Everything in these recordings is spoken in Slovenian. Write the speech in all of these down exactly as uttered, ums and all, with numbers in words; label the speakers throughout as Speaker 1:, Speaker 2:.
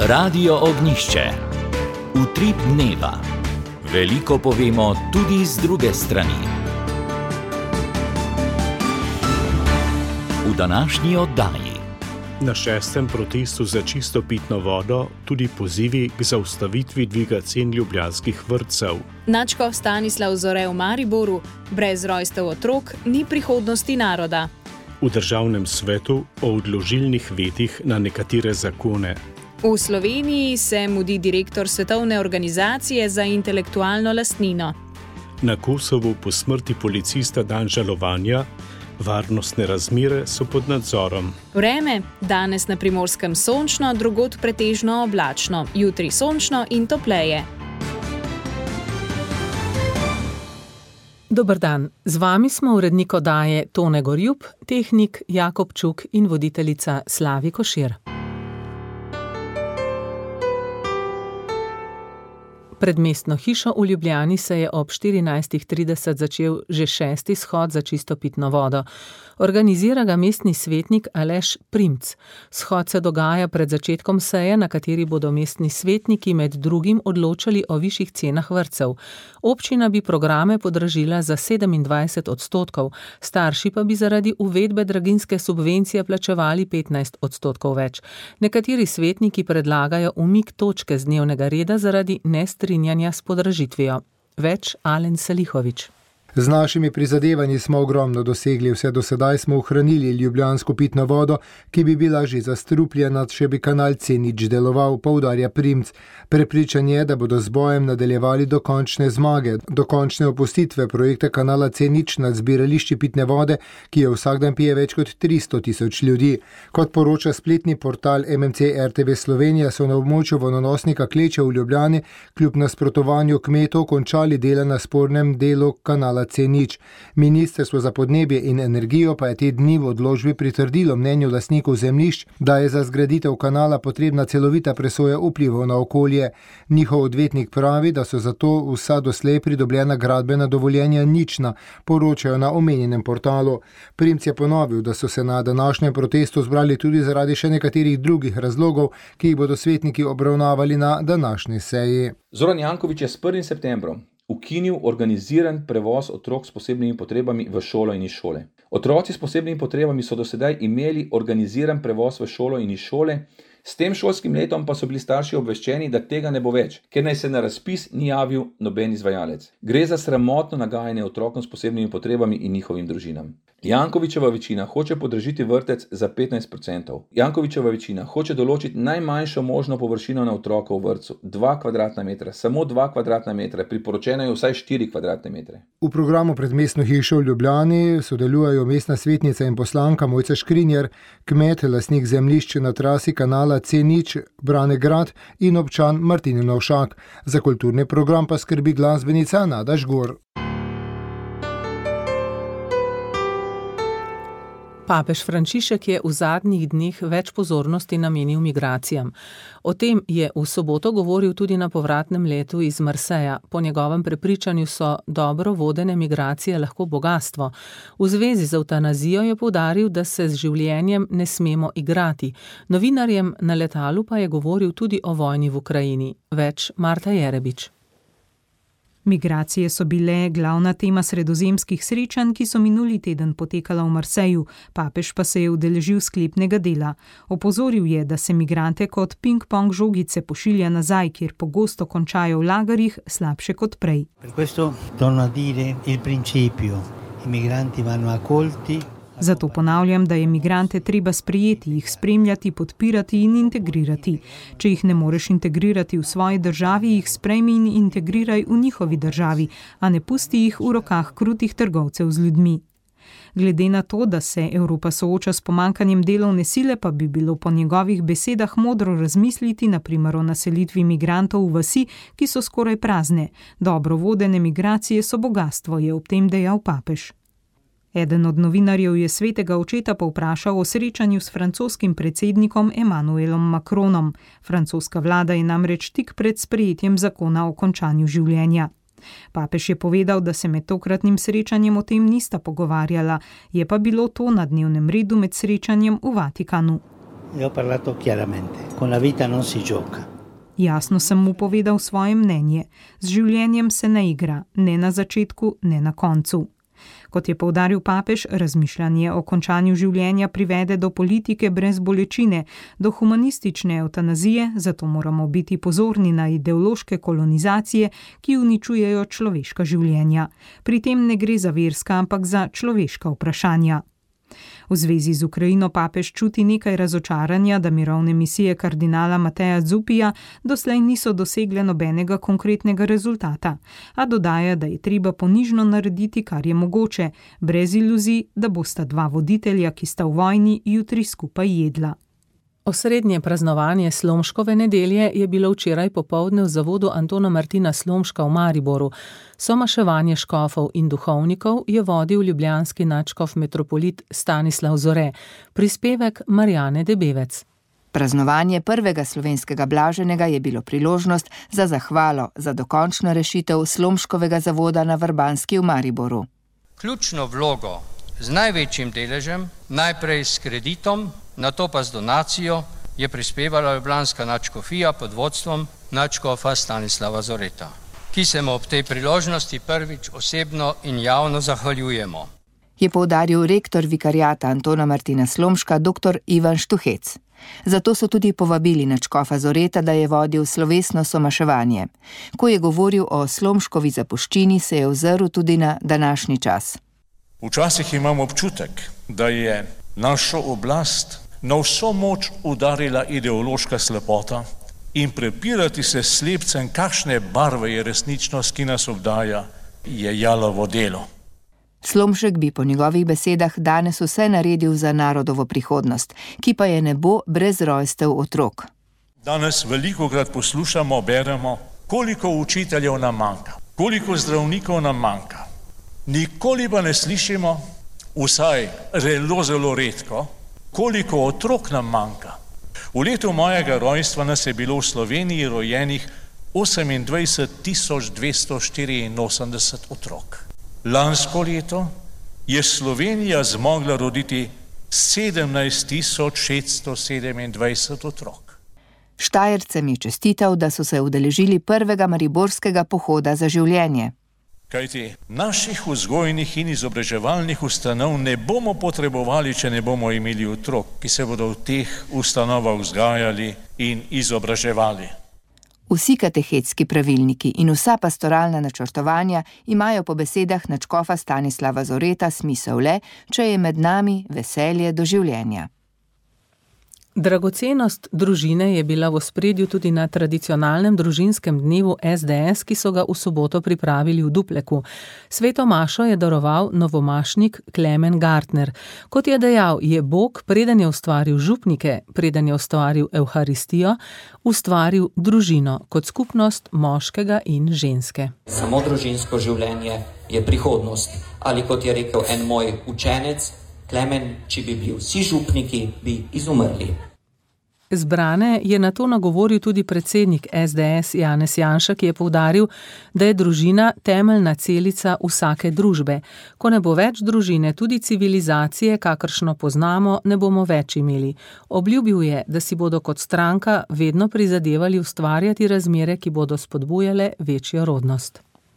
Speaker 1: Radio Ognišče. Utrip dneva. Veliko povemo tudi z druge strani. V današnji oddaji.
Speaker 2: Na šestem protestu za čisto pitno vodo tudi pozivi k zaustavitvi dviga cen ljubljanskih vrtcev.
Speaker 3: Nadškof Stanislav Zore v Mariboru: brez rojstev otrok ni prihodnosti naroda.
Speaker 2: V državnem svetu o odložilnih vetih na nekatere zakone.
Speaker 3: V Sloveniji se mudi direktor Svetovne organizacije za intelektualno lastnino.
Speaker 2: Na Kosovu po smrti policista dan žalovanja, varnostne razmere so pod nadzorom.
Speaker 3: Vreme: danes na Primorskem sončno, drugod pretežno oblačno, jutri sončno in topleje.
Speaker 4: Dober dan, z vami smo urednik oddaje Tone Gorjup, tehnik Jakob Čuk in voditeljica Slavi Košir. Pred mestno hišo v Ljubljani se je ob štirinajst trideset začel že šesti shod za čisto pitno vodo. Organizira ga mestni svetnik Aleš Primc. Shod se dogaja pred začetkom seje, na kateri bodo mestni svetniki med drugim odločali o višjih cenah vrtcev. Občina bi programe podražila za sedemindvajset odstotkov, starši pa bi zaradi uvedbe draginjske subvencije plačevali petnajst odstotkov več. Nekateri svetniki predlagajo umik točke z dnevnega reda zaradi nestrinjanja s podražitvijo. Več Alen Salihovič.
Speaker 5: Z našimi prizadevanji smo ogromno dosegli, vse do sedaj smo ohranili ljubljansko pitno vodo, ki bi bila že zastrupljena, če bi kanal C nič deloval, poudarja Primc. Prepričan je, da bodo z bojem nadaljevali do končne zmage, do končne opustitve projekta kanala C nič nad zbirališči pitne vode, ki jo vsak dan pije več kot tristo tisoč ljudi. Kot poroča spletni portal M M C R T V Slovenija, so na območju vodonosnika Kleče v Ljubljani kljub nasprotovanju kmetov končali dela na spornem delu kanala C nič. Ministrstvo za podnebje in energijo pa je te dni v odložbi pritrdilo mnenju lastnikov zemljišč, da je za zgraditev kanala potrebna celovita presoja vplivov na okolje. Njihov odvetnik pravi, da so zato vsa doslej pridobljena gradbena dovoljenja nična, poročajo na omenjenem portalu. Primc je ponovil, da so se na današnjem protestu zbrali tudi zaradi še nekaterih drugih razlogov, ki jih bodo svetniki obravnavali na današnji seji.
Speaker 6: Zoran Janković je s prvim septembrom ukinil organiziran prevoz otrok s posebnimi potrebami v šolo in iz šole. Otroci s posebnimi potrebami so do sedaj imeli organiziran prevoz v šolo in iz šole, s tem šolskim letom pa so bili starši obveščeni, da tega ne bo več, ker naj se na razpis ni javil noben izvajalec. Gre za sramotno nagajanje otrokom s posebnimi potrebami in njihovim družinam. Jankovićeva večina hoče podražiti vrtec za petnajst procentov. Jankovićeva večina hoče določiti najmanjšo možno površino na otroka v vrtcu, dva kvadratna metra, samo dva kvadratna metra, priporočeno je vsaj štiri kvadratne metre.
Speaker 5: V programu pred mestno hišo v Ljubljani sodelujejo mestna svetnica in poslanka Mojca Škrinjar, kmet, lastnik zemljišč na trasi kanala C nič Brane Grad in občan Martin Novšak. Za kulturni program pa skrbi glasbenica Nada Žgor.
Speaker 4: Papež Frančišek je v zadnjih dneh več pozornosti namenil migracijam. O tem je v soboto govoril tudi na povratnem letu iz Marseja. Po njegovem prepričanju so dobro vodene migracije lahko bogastvo. V zvezi z evtanazijo je poudaril, da se z življenjem ne smemo igrati. Novinarjem na letalu pa je govoril tudi o vojni v Ukrajini. Več Marta Jerebič.
Speaker 7: Migracije so bile glavna tema sredozemskih srečanj, ki so minuli teden potekala v Marseju, papež pa se je udeležil sklepnega dela. Opozoril je, da se migrante kot ping-pong žogice pošilja nazaj, kjer pogosto končajo v lagerjih, slabše kot prej.
Speaker 8: Per questo torno a dire il principio: i migranti vanno accolti.
Speaker 7: Zato ponavljam, da je migrante treba sprejeti, jih spremljati, podpirati in integrirati. Če jih ne moreš integrirati v svoji državi, jih sprejmi in integriraj v njihovi državi, a ne pusti jih v rokah krutih trgovcev z ljudmi. Glede na to, da se Evropa sooča s pomanjkanjem delovne sile, pa bi bilo po njegovih besedah modro razmisliti na primer o naselitvi migrantov v vasi, ki so skoraj prazne. Dobro vodene migracije so bogastvo, je ob tem dejal papež. Eden od novinarjev je svetega očeta povprašal o srečanju s francoskim predsednikom Emmanuelom Macronom. Francoska vlada je namreč tik pred sprejetjem zakona o končanju življenja. Papež je povedal, da se med tokratnim srečanjem o tem nista pogovarjala, je pa bilo to na dnevnem redu med srečanjem v Vatikanu.
Speaker 8: Ho parlato chiaramente Con la vita non si gioca.
Speaker 7: Jasno sem mu povedal svoje mnenje. Z življenjem se ne igra, ne na začetku, ne na koncu. Kot je poudaril papež, razmišljanje o končanju življenja privede do politike brez bolečine, do humanistične evtanazije, zato moramo biti pozorni na ideološke kolonizacije, ki uničujejo človeška življenja. Pri tem ne gre za verska, ampak za človeška vprašanja. V zvezi z Ukrajino papež čuti nekaj razočaranja, da mirovne misije kardinala Mateja Zupija doslej niso dosegle nobenega konkretnega rezultata, a dodaja, da je treba ponižno narediti, kar je mogoče, brez iluzij, da bosta dva voditelja, ki sta v vojni, jutri skupaj jedla.
Speaker 4: Osrednje praznovanje Slomškove nedelje je bilo včeraj popoldne v zavodu Antona Martina Slomška v Mariboru. Somaševanje škofov in duhovnikov je vodil ljubljanski nadškof metropolit Stanislav Zore, prispevek Marjane Debevec.
Speaker 9: Praznovanje prvega slovenskega blaženega je bilo priložnost za zahvalo za dokončno rešitev Slomškovega zavoda na Vrbanski v Mariboru.
Speaker 10: Ključno vlogo z največjim deležem, najprej s kreditom, nato pa z donacijo, je prispevala ljubljanska nadškofija pod vodstvom nadškofa Stanislava Zoreta, ki se mu ob tej priložnosti prvič osebno in javno zahvaljujemo.
Speaker 9: Je poudaril rektor vikariata Antona Martina Slomška dr. Ivan Štuhec. Zato so tudi povabili nadškofa Zoreta, da je vodil slovesno somaševanje. Ko je govoril o Slomškovi zapuščini, se je ozrl tudi na današnji čas.
Speaker 11: Včasih imam občutek, da je našo oblast na vso moč udarila ideološka slepota in prepirati se s slepcem, kakšne barve je resničnost, ki nas obdaja, je jalovo delo.
Speaker 9: Slomšek bi po njegovih besedah danes vse naredil za narodovo prihodnost, ki pa je ne bo brez rojstev otrok.
Speaker 11: Danes velikokrat poslušamo, beremo, koliko učiteljev nam manjka, koliko zdravnikov nam manjka. Nikoli pa ne slišimo, vsaj zelo, zelo redko, koliko otrok nam manjka. V letu mojega rojstva nas je bilo v Sloveniji rojenih osemindvajset tisoč dvesto štiriinosemdeset otrok. Lansko leto je Slovenija zmogla roditi sedemnajst tisoč šeststo sedemindvajset otrok.
Speaker 9: Štajercem je čestital, da so se udeležili prvega mariborskega pohoda za življenje.
Speaker 11: Kajti naših vzgojnih in izobraževalnih ustanov ne bomo potrebovali, če ne bomo imeli otrok, ki se bodo v teh ustanovah vzgajali in izobraževali.
Speaker 9: Vsi katehetski pravilniki in vsa pastoralna načrtovanja imajo po besedah nadškofa Stanislava Zoreta smisel le, če je med nami veselje do življenja.
Speaker 4: Dragocenost družine je bila v ospredju tudi na tradicionalnem družinskem dnevu S D S, ki so ga v soboto pripravili v Dupleku. Sveto mašo je daroval novomašnik Klemen Gartner. Kot je dejal, je Bog, preden je ustvaril župnike, preden je ustvaril Evharistijo, ustvaril družino kot skupnost moškega in ženske.
Speaker 12: Samo družinsko življenje je prihodnost. Ali kot je rekel en moj učenec, Klemen, če bi bili vsi župniki, bi izumrli.
Speaker 4: Zbrane je na to nagovoril tudi predsednik S D S Janez Janša, ki je poudaril, da je družina temeljna celica vsake družbe. Ko ne bo več družine, tudi civilizacije, kakršno poznamo, ne bomo več imeli. Obljubil je, da si bodo kot stranka vedno prizadevali ustvarjati razmere, ki bodo spodbujale večjo rodnost.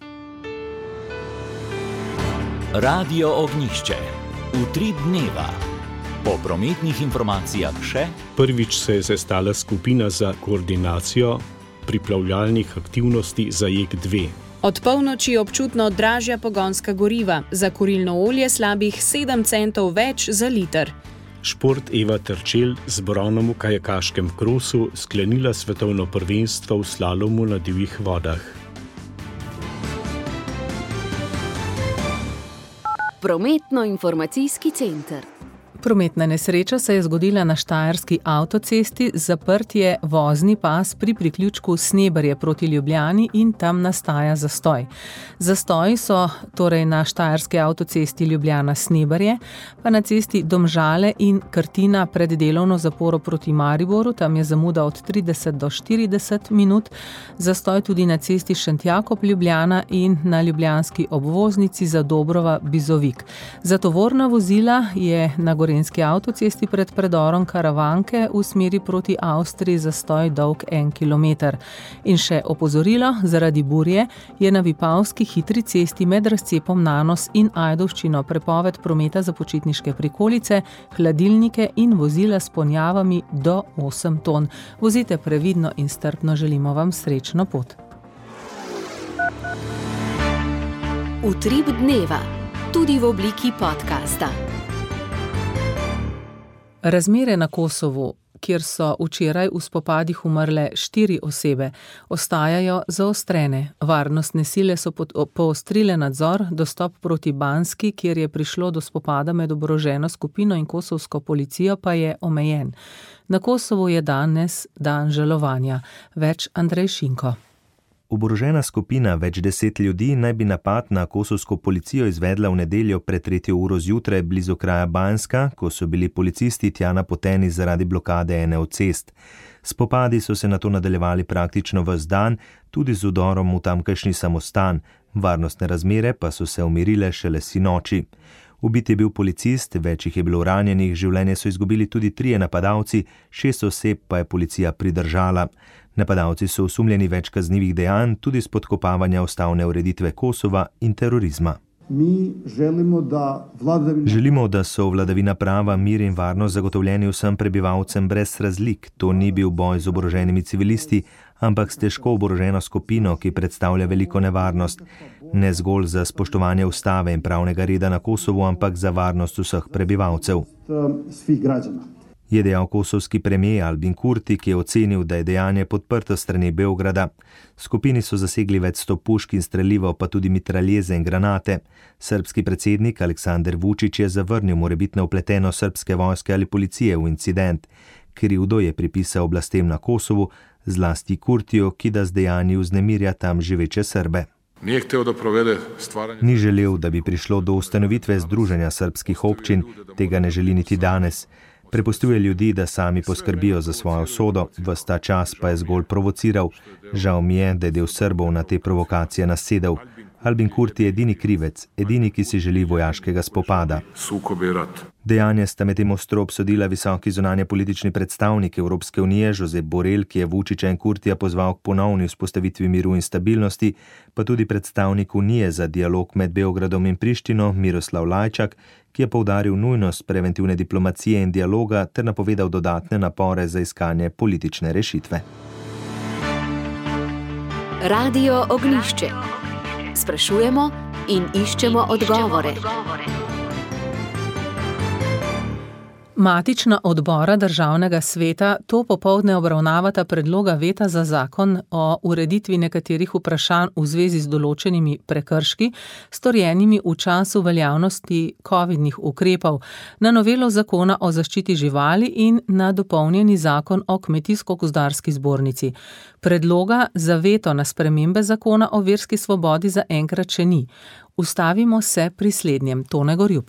Speaker 1: Radio Ognjišče. Utrip dneva. Po prometnih informacijah še.
Speaker 2: Prvič se je sestala skupina za koordinacijo priplavljalnih aktivnosti za J E K dve.
Speaker 3: Od polnoči občutno dražja pogonska goriva, za kurilno olje slabih sedem centov več za liter.
Speaker 2: Šport Eva Terčelj z bronom v kajakaškem krosu sklenila svetovno prvenstvo v slalomu na divjih vodah.
Speaker 13: Prometno-informacijski center.
Speaker 4: Prometna nesreča se je zgodila na štajerski avtocesti, zaprt je vozni pas pri priključku Sneberje proti Ljubljani in tam nastaja zastoj. Zastoji so torej na štajerski avtocesti Ljubljana-Sneberje, pa na cesti Domžale in Krtina pred delovno zaporo proti Mariboru, tam je zamuda od trideset do štirideset minut, zastoj tudi na cesti Šentjakob-Ljubljana in na ljubljanski obvoznici za Dobrova-Bizovik. Za tovorna vozila je na Gorenjski slovenski avtocesti pred predorom Karavanke v smeri proti Avstriji zastoj dolg en kilometer. In še opozorilo, zaradi burje je na Vipavski hitri cesti med razcepom Nanos in Ajdovščino prepoved prometa za počitniške prikolice, hladilnike in vozila s ponjavami do osem ton. Vozite previdno in strpno, želimo vam srečno pot.
Speaker 13: Utrip dneva, tudi v obliki podcasta.
Speaker 4: Razmere na Kosovu, kjer so včeraj v spopadih umrle štiri osebe, ostajajo zaostrene. Varnostne sile so poostrile nadzor, dostop proti Banski, kjer je prišlo do spopada med oboroženo skupino in kosovsko policijo, pa je omejen. Na Kosovu je danes dan žalovanja. Več Andrej Šinko.
Speaker 14: Oborožena skupina več deset ljudi naj bi napad na kosovsko policijo izvedla v nedeljo pred tretjo uro zjutraj blizu kraja Banska, ko so bili policisti tja napoteni zaradi blokade ene od cest. Spopadi so se nato nadaljevali praktično ves dan, tudi z vdorom v tamkajšnji samostan, varnostne razmere pa so se umirile šele sinoči. Ubit je bil policist, več jih je bilo ranjenih, življenje so izgubili tudi trije napadalci, šest oseb pa je policija pridržala. Napadalci so osumljeni več kaznivih dejanj, tudi spodkopavanja ustavne ureditve Kosova in terorizma.
Speaker 15: Mi želimo, da vladavina...
Speaker 14: Želimo, da so vladavina prava, mir in varnost zagotovljeni vsem prebivalcem brez razlik. To ni bil boj z oboroženimi civilisti, ampak s težko oboroženo skupino, ki predstavlja veliko nevarnost. Ne zgolj za spoštovanje ustave in pravnega reda na Kosovu, ampak za varnost vseh prebivalcev.
Speaker 15: Svih građana.
Speaker 14: Je dejal kosovski premijer Albin Kurti, ki je ocenil, da je dejanje podprto strani Beograda. Skupini so zasegli več sto pušk in strelivo, pa tudi mitraljeze in granate. Srbski predsednik Aleksandar Vučić je zavrnil morebitno vpleteno srbske vojske ali policije v incident. Krivdo je pripisal oblastem na Kosovu, zlasti Kurtiju, ki da z dejanji vznemirja tam živeče Srbe.
Speaker 16: Nije hteo da provede stvaranje...
Speaker 14: Ni želel, da bi prišlo do ustanovitve Združenja srbskih občin, tega ne želi niti danes. Prepustuje ljudi, da sami poskrbijo za svojo usodo, ves ta čas pa je zgolj provociral. Žal mi je, da je del Srbov na te provokacije nasedel. Albin Kurti je edini krivec, edini, ki si želi vojaškega spopada. Dejanje sta medtem ostro obsodila visoki zunanje politični predstavnik Evropske unije Josep Borrell, ki je Vučića in Kurtija pozval k ponovni vzpostavitvi miru in stabilnosti, pa tudi predstavnik Unije za dialog med Beogradom in Prištino Miroslav Lajčak, ki je poudaril nujnost preventivne diplomacije in dialoga ter napovedal dodatne napore za iskanje politične rešitve.
Speaker 13: Radio Ognjišče. Sprašujemo in iščemo odgovore.
Speaker 4: Matična odbora Državnega sveta to popoldne obravnavata predloga veta za zakon o ureditvi nekaterih vprašanj v zvezi z določenimi prekrški, storjenimi v času veljavnosti covidnih ukrepov, na novelo zakona o zaščiti živali in na dopolnjeni zakon o Kmetijsko-gozdarski zbornici. Predloga za veto na spremembe zakona o verski svobodi za enkrat še ni. Ustavimo se pri slednjem. Tone Gorjup.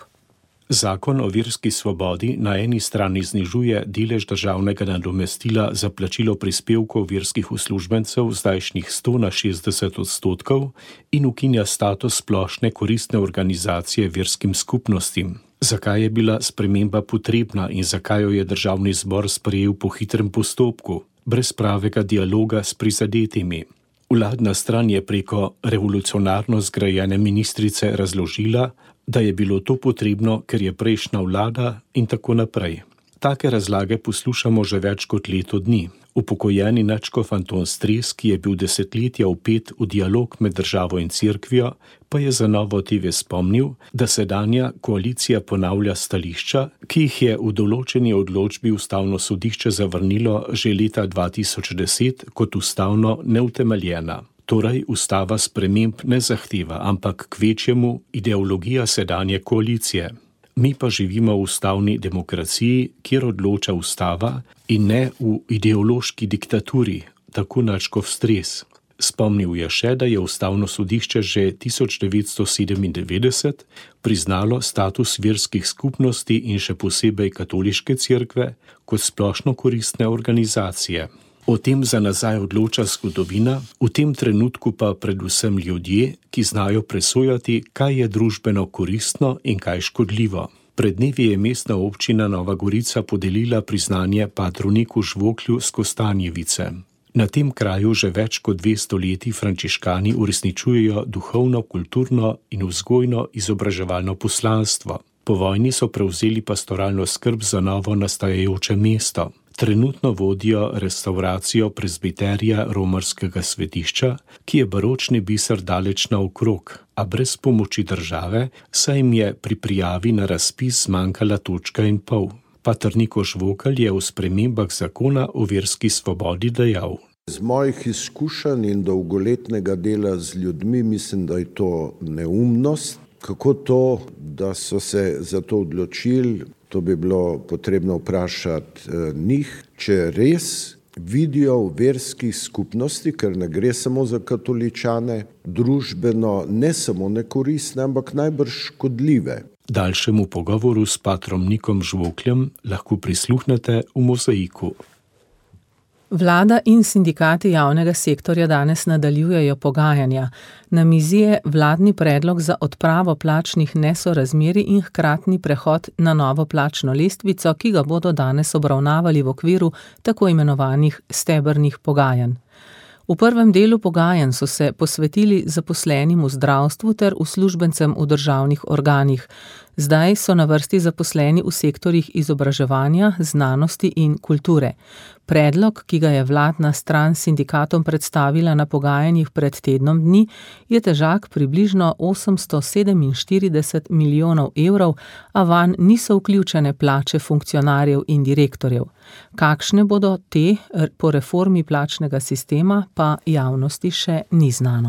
Speaker 2: Zakon o verski svobodi na eni strani znižuje delež državnega nadomestila za plačilo prispevkov verskih uslužbencev zdajšnjih sto na šestdeset odstotkov in ukinja status splošne koristne organizacije verskim skupnostim. Zakaj je bila sprememba potrebna in zakaj jo je državni zbor sprejel po hitrem postopku, brez pravega dialoga s prizadetimi? Vladna stran je preko revolucionarno zgrajene ministrice razložila, da je bilo to potrebno, ker je prejšnja vlada in tako naprej. Take razlage poslušamo že več kot leto dni. Upokojeni nadškof Anton Stres, ki je bil desetletja vpet v dialog med državo in cerkvijo, pa je za Novo T V spomnil, da sedanja koalicija ponavlja stališča, ki jih je v določeni odločbi Ustavno sodišče zavrnilo že leta dva tisoč deset kot ustavno neutemeljena. Torej, ustava sprememb ne zahteva, ampak kvečjemu ideologija sedanje koalicije. Mi pa živimo v ustavni demokraciji, kjer odloča ustava in ne v ideološki diktaturi, tako nadškof Stres. Spomnil je še, da je Ustavno sodišče že tisoč devetsto sedemindevetdeset priznalo status verskih skupnosti in še posebej katoliške cerkve kot splošno koristne organizacije. O tem za nazaj odloča zgodovina, v tem trenutku pa predvsem ljudje, ki znajo presojati, kaj je družbeno koristno in kaj škodljivo. Pred dnevi je mestna občina Nova Gorica podelila priznanje patroniku Žvoklju z Kostanjevice. Na tem kraju že več kot dve stoletji frančiškani uresničujejo duhovno, kulturno in vzgojno izobraževalno poslanstvo. Po vojni so prevzeli pastoralno skrb za novo nastajajoče mesto. Trenutno vodijo restavracijo prezbiterija romarskega svetišča, ki je baročni biser daleč naokrog, a brez pomoči države, saj jim je pri prijavi na razpis zmanjkala točka in pol. Pater Niko Žvokelj je v spremembah zakona o verski svobodi dejal:
Speaker 17: Z mojih izkušenj in dolgoletnega dela z ljudmi mislim, da je to neumnost. Kako to, da so se za to odločili, to bi bilo potrebno vprašati eh, njih, če res vidijo v verskih skupnosti, ker ne gre samo za katoličane, družbeno ne samo nekoristne, ampak najbrž škodljive.
Speaker 2: Daljšemu pogovoru s patrom Nikom Žvokljem lahko prisluhnete v Mozaiku.
Speaker 4: Vlada in sindikati javnega sektorja danes nadaljujejo pogajanja. Na mizi je vladni predlog za odpravo plačnih nesorazmerij in hkratni prehod na novo plačno lestvico, ki ga bodo danes obravnavali v okviru tako imenovanih stebrnih pogajanj. V prvem delu pogajanj so se posvetili zaposlenim v zdravstvu ter uslužbencem v državnih organih. Zdaj so na vrsti zaposleni v sektorjih izobraževanja, znanosti in kulture. Predlog, ki ga je vladna stran sindikatom predstavila na pogajanjih pred tednom dni, je težak približno osemsto sedeminštirideset milijonov evrov, a vanj niso vključene plače funkcionarjev in direktorjev. Kakšne bodo te po reformi plačnega sistema, pa javnosti še ni znano.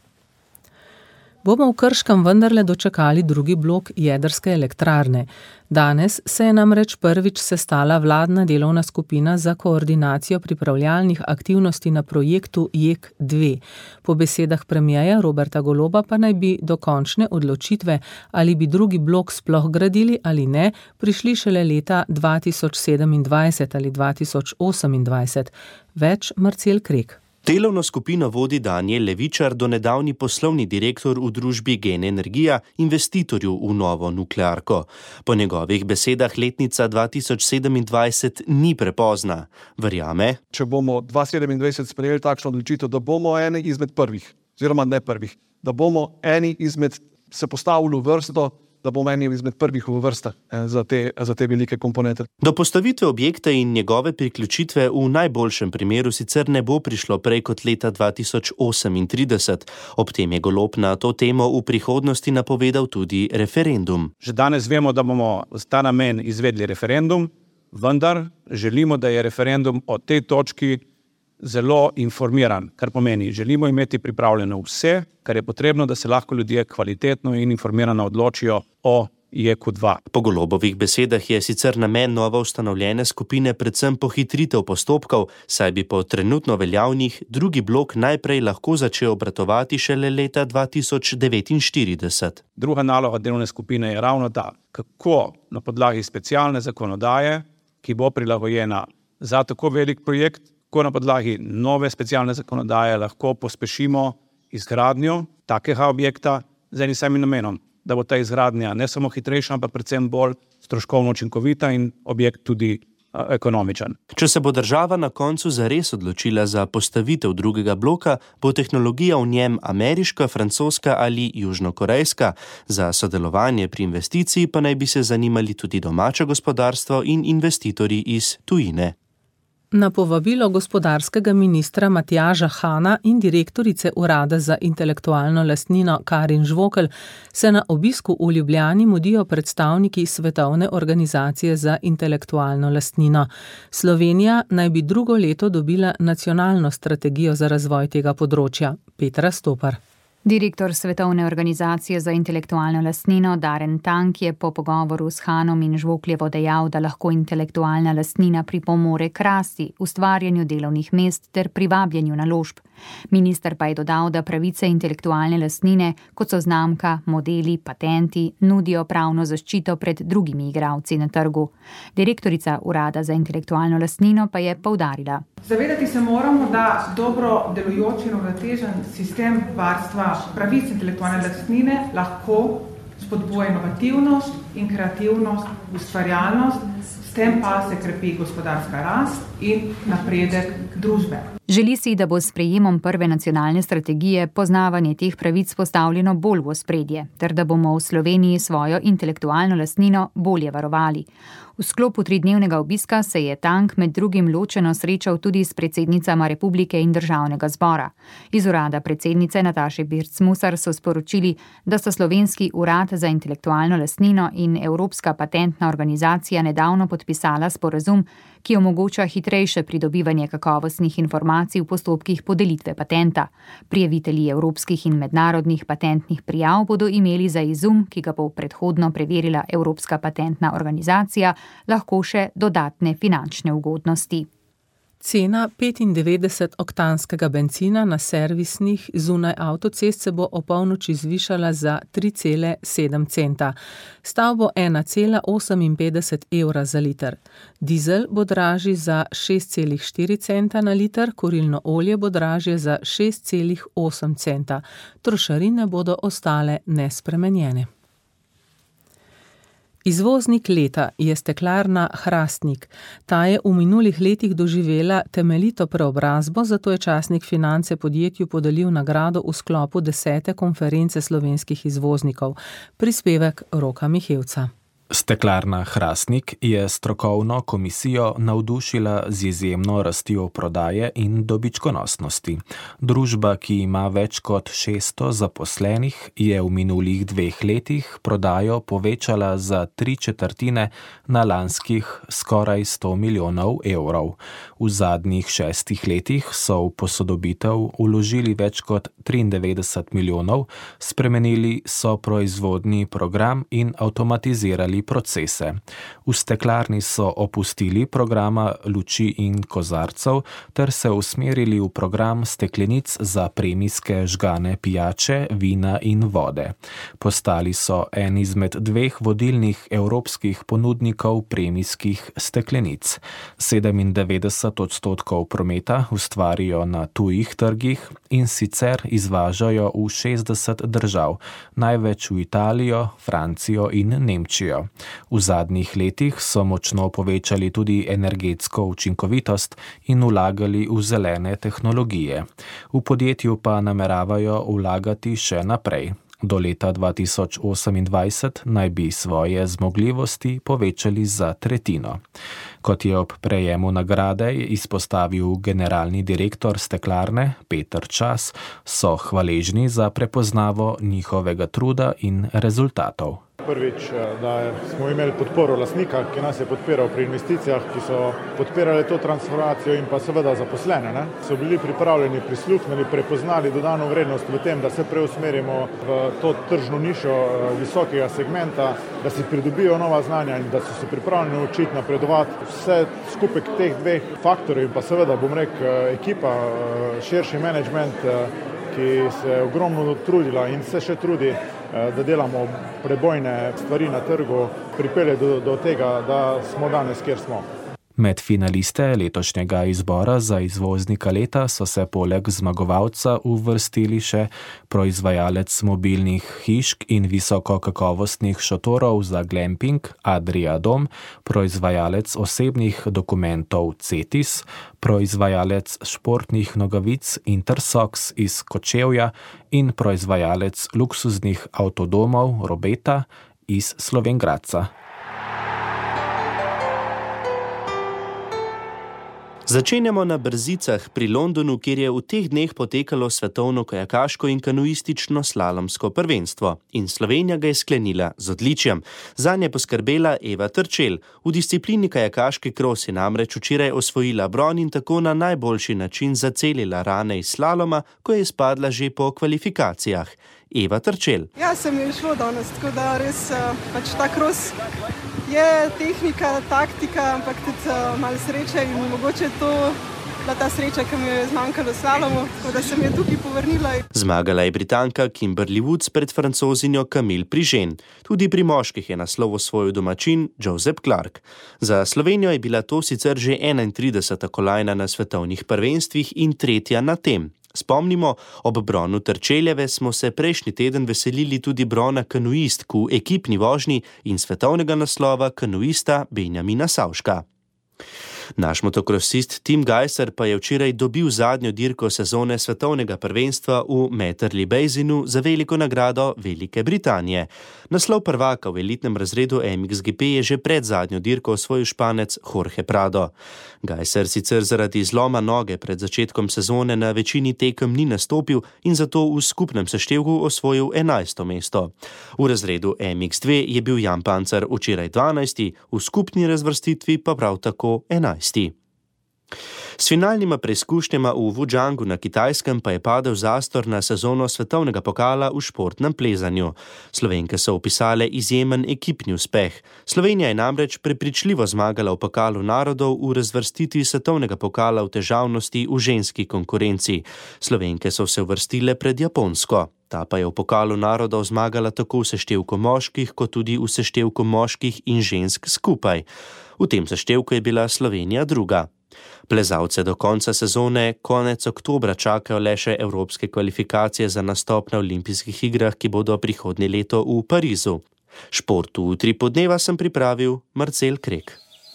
Speaker 4: Bomo v Krškem vendarle dočakali drugi blok jedrske elektrarne. Danes se je namreč prvič sestala vladna delovna skupina za koordinacijo pripravljalnih aktivnosti na projektu J E K dve. Po besedah premierja Roberta Goloba pa naj bi do končne odločitve, ali bi drugi blok sploh gradili ali ne, prišli šele leta dva tisoč sedemindvajset ali dva tisoč osemindvajset. Več Marcel Krek.
Speaker 18: Delovno skupino vodi Danijel Levičar, donedavni poslovni direktor v družbi Gen Energija, investitorju v novo nuklearko. Po njegovih besedah letnica dva tisoč sedemindvajset ni prepozna. Verjame:
Speaker 19: Če bomo dva tisoč sedemindvajset sprejeli takšno odločitev, da bomo eni izmed prvih, oziroma ne prvih, da bomo eni izmed se postavili v vrsto, da bomo eni izmed prvih v vrstah za te, za te velike komponente.
Speaker 18: Do postavitve objekta in njegove priključitve v najboljšem primeru sicer ne bo prišlo prej kot leta dva tisoč osemintrideset. Ob tem je Golob na to temo v prihodnosti napovedal tudi referendum.
Speaker 20: Že danes vemo, da bomo v ta namen izvedli referendum, vendar želimo, da je referendum o tej točki zelo informiran, kar pomeni, želimo imeti pripravljeno vse, kar je potrebno, da se lahko ljudje kvalitetno in informirano odločijo o J E K dva.
Speaker 18: Po Golobovih besedah je sicer namen novo ustanovljene skupine predvsem pohitritev postopkov, saj bi po trenutno veljavnih drugi blok najprej lahko začel obratovati šele leta dva tisoč devetinštirideset.
Speaker 20: Druga naloga delovne skupine je ravno ta, kako na podlagi specialne zakonodaje, ki bo prilagojena za tako velik projekt, ko na podlagi nove specialne zakonodaje lahko pospešimo izgradnjo takega objekta z enim samim namenom, da bo ta izgradnja ne samo hitrejša, ampak predvsem bolj stroškovno učinkovita in objekt tudi uh, ekonomičen.
Speaker 18: Če se bo država na koncu zares odločila za postavitev drugega bloka, bo tehnologija v njem ameriška, francoska ali južnokorejska. Za sodelovanje pri investiciji pa naj bi se zanimali tudi domače gospodarstvo in investitorji iz tujine.
Speaker 4: Na povabilo gospodarskega ministra Matjaža Hana in direktorice Urada za intelektualno lastnino Karin Žvokelj se na obisku v Ljubljani mudijo predstavniki Svetovne organizacije za intelektualno lastnino. Slovenija naj bi drugo leto dobila nacionalno strategijo za razvoj tega področja. Petra Stopar.
Speaker 21: Direktor Svetovne organizacije za intelektualno lastnino Darren Tang je po pogovoru s Hanom in Žvokljevo dejal, da lahko intelektualna lastnina pripomore k rasti, ustvarjanju delovnih mest ter privabljanju naložb. Minister pa je dodal, da pravice intelektualne lastnine, kot so znamka, modeli, patenti, nudijo pravno zaščito pred drugimi igralci na trgu. Direktorica Urada za intelektualno lastnino pa je poudarila:
Speaker 22: Zavedati se moramo, da dobro delujoč in uravnotežen sistem varstva pravic intelektualne lastnine lahko spodbuja inovativnost in kreativnost, ustvarjalnost, s tem pa se krepi gospodarska rast in napredek družbe.
Speaker 21: Želi si, da bo s sprejemom prve nacionalne strategije poznavanje teh pravic postavljeno bolj v ospredje, ter da bomo v Sloveniji svojo intelektualno lastnino bolje varovali. V sklopu tridnevnega obiska se je Tank med drugim ločeno srečal tudi s predsednicama Republike in Državnega zbora. Iz urada predsednice Nataše Pirc-Musar so sporočili, da sta Slovenski urad za intelektualno lastnino in Evropska patentna organizacija nedavno podpisala sporazum, ki omogoča hitrejše pridobivanje kakovostnih informacij v postopkih podelitve patenta. Prijavitelji evropskih in mednarodnih patentnih prijav bodo imeli za izum, ki ga bo predhodno preverila Evropska patentna organizacija, lahko še dodatne finančne ugodnosti.
Speaker 4: Cena petindevetdesetoktanskega bencina na servisnih zunaj avtocest se bo opolnoči zvišala za tri cele sedem centa. Stal bo ena cela oseminpetdeset evra za liter. Dizel bo dražji za šest cela štiri centa na liter, kurilno olje bo dražje za šest cela osem centa. Trošarine bodo ostale nespremenjene. Izvoznik leta je steklarna Hrastnik. Ta je v minulih letih doživela temeljito preobrazbo, zato je časnik Finance podjetju podelil nagrado v sklopu desete konference slovenskih izvoznikov. Prispevek Roka Mihevca.
Speaker 5: Steklarna Hrastnik je strokovno komisijo navdušila z izjemno rastjo prodaje in dobičkonosnosti. Družba, ki ima več kot šeststo zaposlenih, je v minulih dveh letih prodajo povečala za tri četrtine na lanskih skoraj sto milijonov evrov. V zadnjih šestih letih so v posodobitev vložili več kot triindevetdeset milijonov, spremenili so proizvodni program in avtomatizirali procese. V steklarni so opustili programa luči in kozarcev ter se usmerili v program steklenic za premijske žgane pijače, vina in vode. Postali so en izmed dveh vodilnih evropskih ponudnikov premijskih steklenic. sedemindevetdeset odstotkov prometa ustvarijo na tujih trgih in sicer izvažajo v šestdeset držav, največ v Italijo, Francijo in Nemčijo. V zadnjih letih so močno povečali tudi energetsko učinkovitost in vlagali v zelene tehnologije. V podjetju pa nameravajo vlagati še naprej. Do leta dva tisoč osemindvajset naj bi svoje zmogljivosti povečali za tretjino. Kot je ob prejemu nagrade izpostavil generalni direktor steklarne Peter Čas, so hvaležni za prepoznavo njihovega truda in rezultatov.
Speaker 6: Prvič, da smo imeli podporo lastnika, ki nas je podpiral pri investicijah, ki so podpirali to transformacijo in pa seveda zaposlene. Ne? So bili pripravljeni, prisluhnili, prepoznali dodano vrednost v tem, da se preusmerimo v to tržno nišo visokega segmenta, da si pridobijo nova znanja in da so se pripravljeni učiti, napredovati. Vse skupek teh dveh faktorjev in pa seveda, bom rekel, ekipa, širši menedžment, ki se je ogromno trudila in se še trudi, da delamo prebojne stvari na trgu, pripelje do, do tega, da smo danes, kjer smo.
Speaker 5: Med finaliste letošnjega izbora za izvoznika leta so se poleg zmagovalca uvrstili še proizvajalec mobilnih hišk in visokokakovostnih šotorov za glamping Adria Dom, proizvajalec osebnih dokumentov Cetis, proizvajalec športnih nogavic Intersox iz Kočevja in proizvajalec luksuznih avtodomov Robeta iz Slovenj Gradca.
Speaker 18: Začenjamo na Brzicah pri Londonu, kjer je v teh dneh potekalo svetovno kajakaško in kanuistično slalomsko prvenstvo. In Slovenija ga je sklenila z odličjem. Zanj je poskrbela Eva Trčelj. V disciplini kajakaški kros je namreč včeraj osvojila bron in tako na najboljši način zacelila rane iz slaloma, ko je spadla že po kvalifikacijah. Eva Trčelj.
Speaker 23: Ja, se mi je šlo danes, tako da res pač ta kros je tehnika, taktika, ampak tudi malo sreče in mogoče to bila ta sreča, ki mi je zmanjkalo slalomu, tako da se mi je tukaj povrnila.
Speaker 18: Zmagala je Britanka Kimberly Woods pred Francozinjo Camille Prižen. Tudi pri moških je naslov osvojil domačin Joseph Clark. Za Slovenijo je bila to sicer že enaintrideseta kolajna na svetovnih prvenstvih in tretja na tem. Spomnimo, ob bronu Trčeljeve smo se prejšnji teden veselili tudi brona kanuistk v ekipni vožnji in svetovnega naslova kanuista Benjamina Savška. Naš motokrosist Tim Gajser pa je včeraj dobil zadnjo dirko sezone svetovnega prvenstva v Metterley Basinu za veliko nagrado Velike Britanije. Naslov prvaka v elitnem razredu M X G P je že pred zadnjo dirko osvojil Španec Jorge Prado. Gajser sicer zaradi zloma noge pred začetkom sezone na večini tekem ni nastopil in zato v skupnem seštevku osvojil enajsto mesto. V razredu M X dve je bil Jan Pancer včeraj dvanajsti, v skupni razvrstitvi pa prav tako enajsti. S finalnima preizkušnjama v Wujiangu na Kitajskem pa je padel zastor na sezono svetovnega pokala v športnem plezanju. Slovenke so opisale izjemen ekipni uspeh. Slovenija je namreč prepričljivo zmagala v pokalu narodov v razvrstitvi svetovnega pokala v težavnosti v ženski konkurenci. Slovenke so se uvrstile pred Japonsko. Ta pa je v pokalu narodov zmagala tako v seštevku moških, kot tudi v seštevku moških in žensk skupaj. V tem seštevku je bila Slovenija druga. Plezalce do konca sezone konec oktobra čakajo le še evropske kvalifikacije za nastop na olimpijskih igrah, ki bodo prihodnje leto v Parizu. Športu v Utrip dneva sem pripravil Marcel Krek.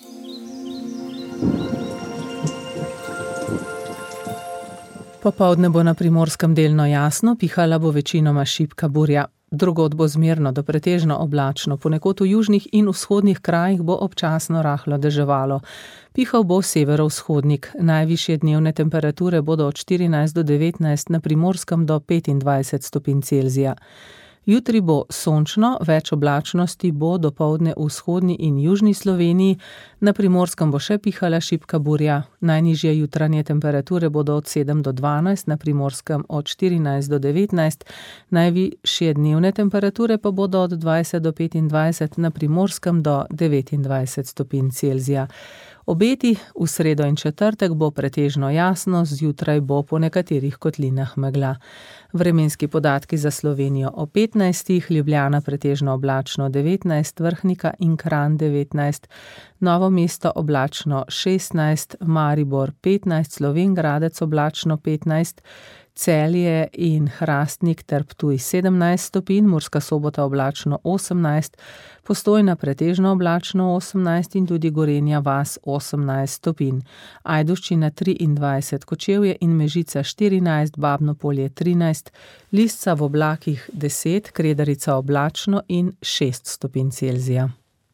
Speaker 4: Popoldne bo na Primorskem delno jasno, pihala bo večinoma šibka burja. Drugod bo zmerno do pretežno oblačno, ponekod v južnih in vzhodnih krajih bo občasno rahlo deževalo. Pihal bo severovzhodnik, najvišje dnevne temperature bodo od štirinajst do devetnajst, na Primorskem do petindvajset stopinj Celzija. Jutri bo sončno, več oblačnosti bo dopoldne v vzhodni in južni Sloveniji, na Primorskem bo še pihala šibka burja. Najnižje jutranje temperature bodo od sedem do dvanajst, na Primorskem od štirinajst do devetnajst, najvišje dnevne temperature pa bodo od dvajset do petindvajset, na Primorskem do devetindvajset stopinj Celzija. Obeti v sredo in četrtek bo pretežno jasno, zjutraj bo po nekaterih kotlinah megla. Vremenski podatki za Slovenijo o petnajstih, Ljubljana pretežno oblačno devetnajst, Vrhnika in Kranj devetnajst, Novo mesto oblačno šestnajst, Maribor petnajst, Slovenj Gradec oblačno petnajst, Celje in Hrastnik ter Ptuj sedemnajst stopinj, Murska Sobota oblačno osemnajst, Postojna pretežno oblačno osemnajst in tudi Gorenja vas osemnajst stopinj. Ajdovščina triindvajset, Kočevje in Mežica štirinajst, Babno Polje trinajst, Lisca v oblakih deset, Kredarica oblačno in šest stopinj Celzija.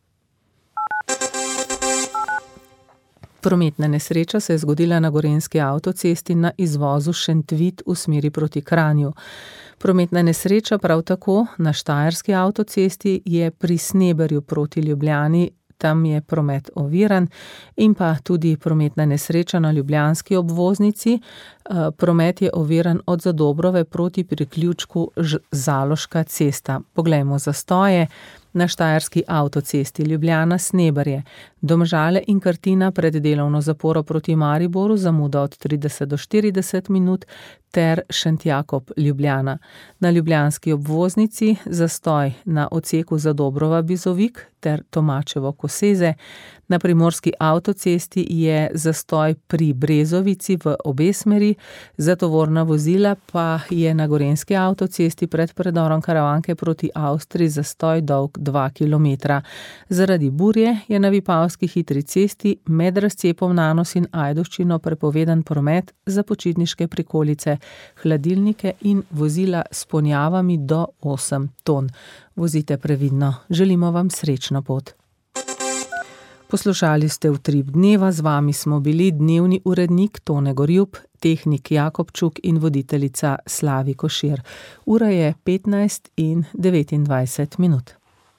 Speaker 4: Prometna nesreča se je zgodila na Gorenjski avtocesti na izvozu Šentvid v smeri proti Kranju. Prometna nesreča prav tako na Štajerski avtocesti je pri Sneberju proti Ljubljani, tam je promet oviran, in pa tudi prometna nesreča na ljubljanski obvoznici. Promet je oviran od Zadobrove proti priključku Zaloška cesta. Poglejmo zastoje. Na Štajerski avtocesti Ljubljana-Sneberje, Domžale in Krtina pred delovno zaporo proti Mariboru, zamuda od trideset do štirideset minut, ter Šentjakob-Ljubljana. Na ljubljanski obvoznici zastoj na odseku Zadobrova-Bizovik ter Tomačevo-Koseze. Na primorski avtocesti je zastoj pri Brezovici v obe smeri, za tovorna vozila pa je na Gorenjski avtocesti pred predorom Karavanke proti Avstriji zastoj dolg dva kilometra. Zaradi burje je na Vipavski hitri cesti med razcepom Nanos in Ajdovščino prepovedan promet za počitniške prikolice, hladilnike in vozila s ponjavami do osem ton. Vozite previdno. Želimo vam srečno pot. Poslušali ste Utrip dneva, z vami smo bili dnevni urednik Tone Gorjup, tehnik Jakobčuk in voditeljica Slavi Košir. Ura je petnajst in devetindvajset minut.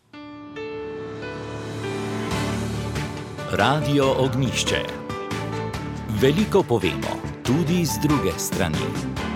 Speaker 1: Radio Ognjišče. Veliko povemo, tudi z druge strani.